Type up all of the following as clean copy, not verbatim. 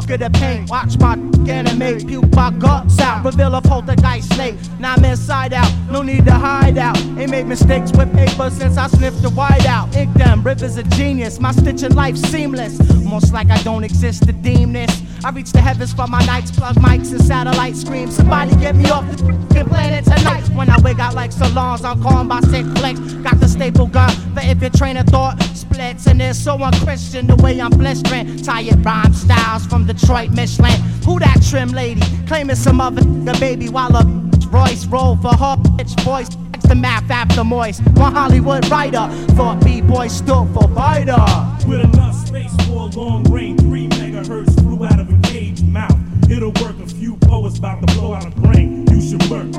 stroke of the paint. Watch my animate, puke my guts out. Reveal a poltergeist snake. Now I'm inside out, no need to hide out. Ain't made mistakes with paper since I sniffed the white out. Ink them, rivers of genius. My stitching life seamless. Almost like I don't exist to deem this. I reach the heavens for my nights, plug mics and satellite screams. Somebody get me off the planet tonight. When I wig out like salons, I'm calling by sick flex. Got the staple gun for if your train of thought splits. And it's so unchristian the way I'm blistering. Tired rhyme styles from Detroit, Michelin. Who that trim lady? Claiming some other the baby while a Royce roll for her bitch voice. The math after moist. One Hollywood writer thought B-boy stood for fighter. With enough space for a long range, 3 megahertz flew out of a cage mouth. It'll work. A few poets about to blow out a brain. You should work.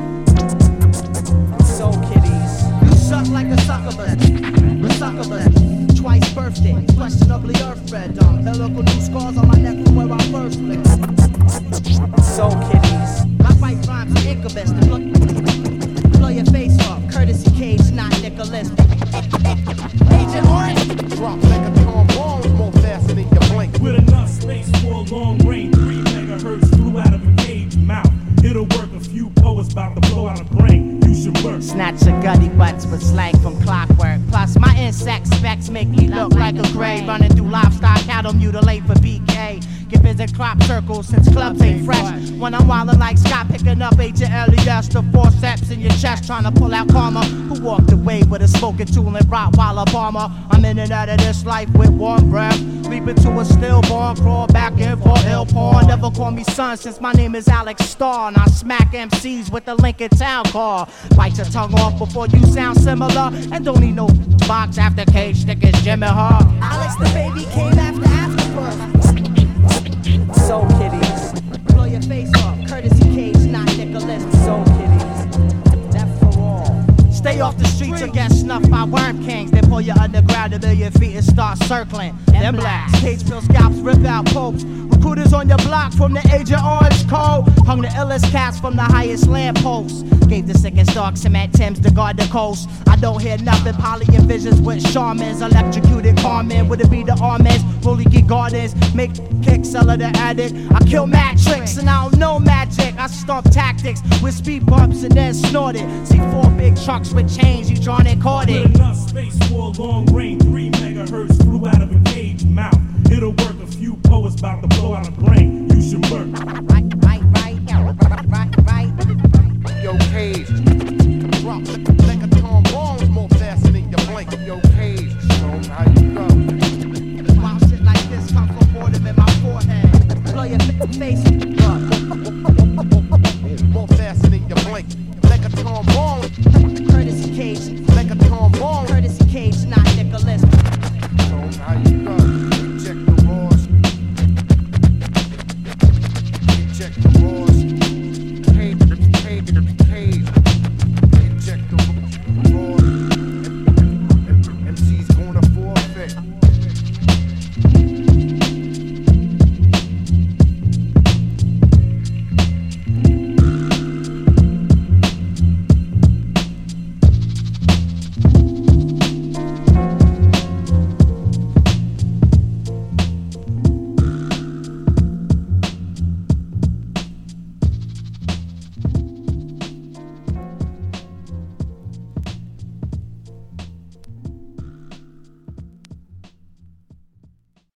So kitties, you suck like a succubus. A succubus. Twice birthday, questionably earthbred. Helical new scars on my neck from where I first licked. So kitties, my fight rhymes are incubus. Blow your face off, courtesy Cage, not Nicholas. Agent Orange. Drop Megatron bombs more faster than your blink. With enough space for a long range, 3 megahertz flew out of a cage mouth. It'll work. A few poets about to blow out a brain. You should work. Snatch your gutty butts with slang from clockwork. Plus my insect specs make me look like a gray. Running through livestock, cattle mutilate for BK. Give visit crop circles since clubs ain't fresh. When I'm wildin' like Scott, picking up Agent Elias, the forceps in your chest, trying to pull out karma. Who walked away with a smoking tool and Rottweiler bomber? I'm in and out of this life with warm breath. Leap into a stillborn, crawl back in for ill porn. Never call me son since my name is Alex Starr. And I smack MCs with the Lincoln Town car. Bite your tongue off before you sound similar. And don't need no box after Cage stickers, Jimmy Hart. Alex the baby came afterbirth. So kitties, blow your face off, courtesy Cage, not Nicholas. So kitties, that's for all. Stay off the streets or get snuffed by worm kings. They pull you underground a million feet and start circling. Them blacks, Cage fill scalps, rip out popes. Recruiters on your block from the Agent Orange code. Hung the illest cats from the highest lampposts. Gave the sickest dog cement Timbs to guard the coast. I don't hear nothing, poly and visions with shamans. Electrocuted Carmen, would it be the Armans? Rolly get gardens, make kicks, sell the addict. I kill mad tricks and I don't know magic. I stomp tactics with speed bumps and then snort it. See 4 big trucks with chains, you drawn and caught it. With enough space for a long range, 3 megahertz flew out of a cage mouth. It'll work. A few poets about to blow out a brain. You should work.